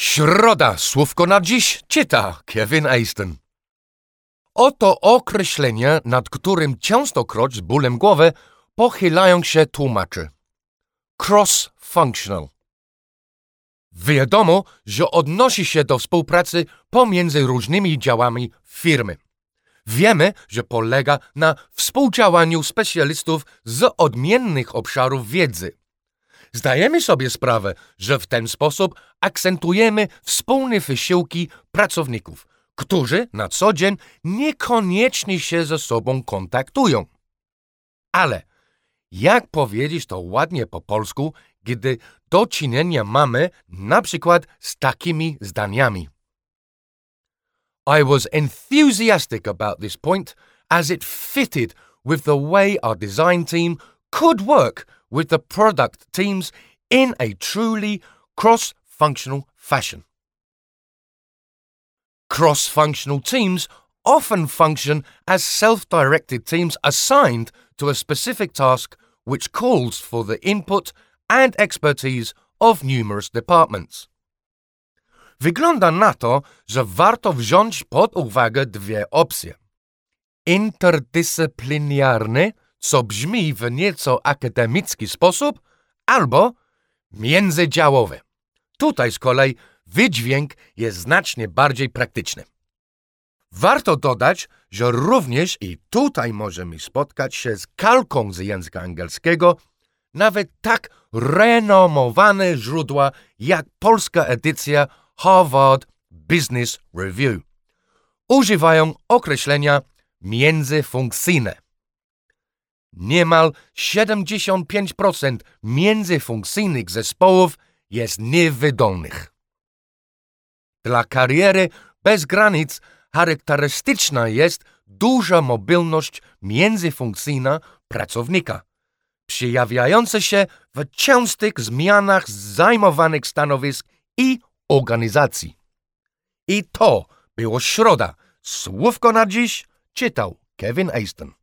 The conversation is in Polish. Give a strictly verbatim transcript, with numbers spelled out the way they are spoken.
Środa, słówko na dziś czyta Kevin Aston. Oto określenie, nad którym częstokroć z bólem głowy pochylają się tłumacze. Cross-functional. Wiadomo, że odnosi się do współpracy pomiędzy różnymi działami firmy. Wiemy, że polega na współdziałaniu specjalistów z odmiennych obszarów wiedzy. Zdajemy sobie sprawę, że w ten sposób akcentujemy wspólne wysiłki pracowników, którzy na co dzień niekoniecznie się ze sobą kontaktują. Ale jak powiedzieć to ładnie po polsku, gdy do czynienia mamy na przykład z takimi zdaniami? I was enthusiastic about this point as it fitted with the way our design team could work with the product teams in a truly cross-functional fashion. Cross-functional teams often function as self-directed teams assigned to a specific task which calls for the input and expertise of numerous departments. Wygląda na to, że warto wziąć pod uwagę dwie opcje. Interdyscyplinarny, co brzmi w nieco akademicki sposób, albo międzydziałowy. Tutaj z kolei wydźwięk jest znacznie bardziej praktyczny. Warto dodać, że również i tutaj możemy spotkać się z kalką z języka angielskiego, nawet tak renomowane źródła jak polska edycja Harvard Business Review. Używają określenia międzyfunkcyjne. Niemal siedemdziesiąt pięć procent międzyfunkcyjnych zespołów jest niewydolnych. Dla kariery bez granic charakterystyczna jest duża mobilność międzyfunkcyjna pracownika, przejawiająca się w częstych zmianach zajmowanych stanowisk i organizacji. I to było środa. Słówko na dziś czytał Kevin Aston.